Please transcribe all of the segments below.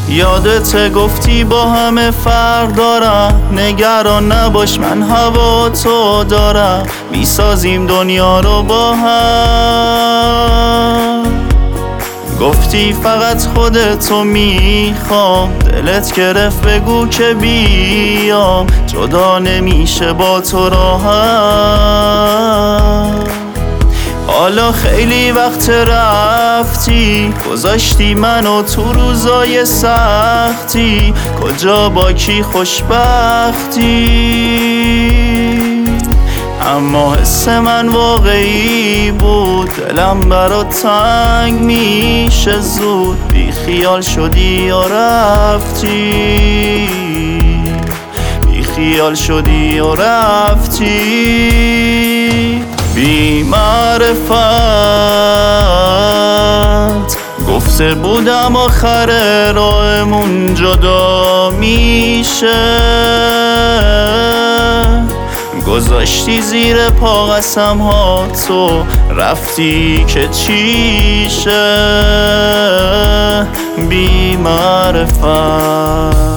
یادت گفتی با همه فرق دارم، نگران نباش من هوا تو دارم، میسازیم دنیا رو با هم. گفتی فقط خودتو میخوام، دلت گرفت بگو که بیام، جدا نمیشه با تو راحت. حالا خیلی وقت رفتی، گذاشتی منو تو روزای سختی، کجا با کی خوشبختی؟ اما حس من واقعی بود، دلم برات تنگ میشه زود، بی خیال شدی و رفتی، بی خیال شدی و رفتی. بی معرفت گفته بودم آخر راهمون جدا میشه، گذاشتی زیر پا قسم ها تو، رفتی که چیشه. بی معرفت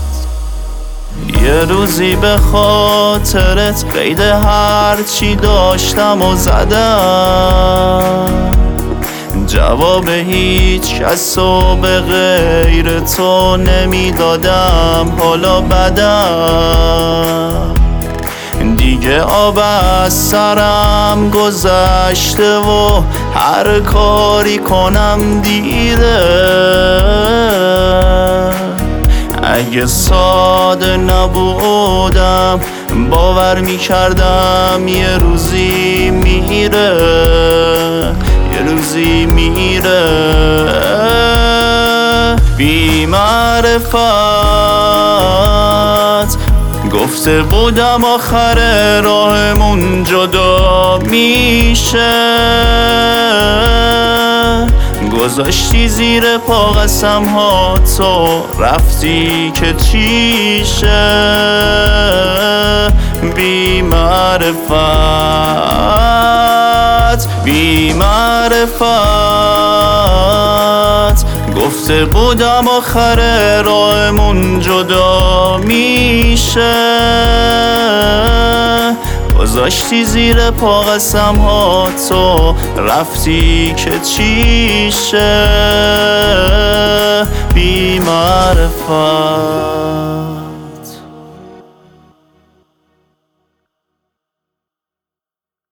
یه روزی به خاطرت قید هر چی داشتم و زدم، جواب هیچ کس و به غیر تو نمیدادم. حالا بدم دیگه آب از سرم گذشته و هر کاری کنم دیره. اگه ساده نبودم باور میکردم یه روزی میره، یه روزی میره. بی معرفت گفته بودم آخر راهمون جدا میشه، گذاشتی زیر پا قسم ها تو، رفتی که چیشه. بی معرفت بی معرفت گفته بودم آخر راهمون جدا میشه، گذاشتی زیر پا قسم ها تو، رفتی که چیشه. بی معرفت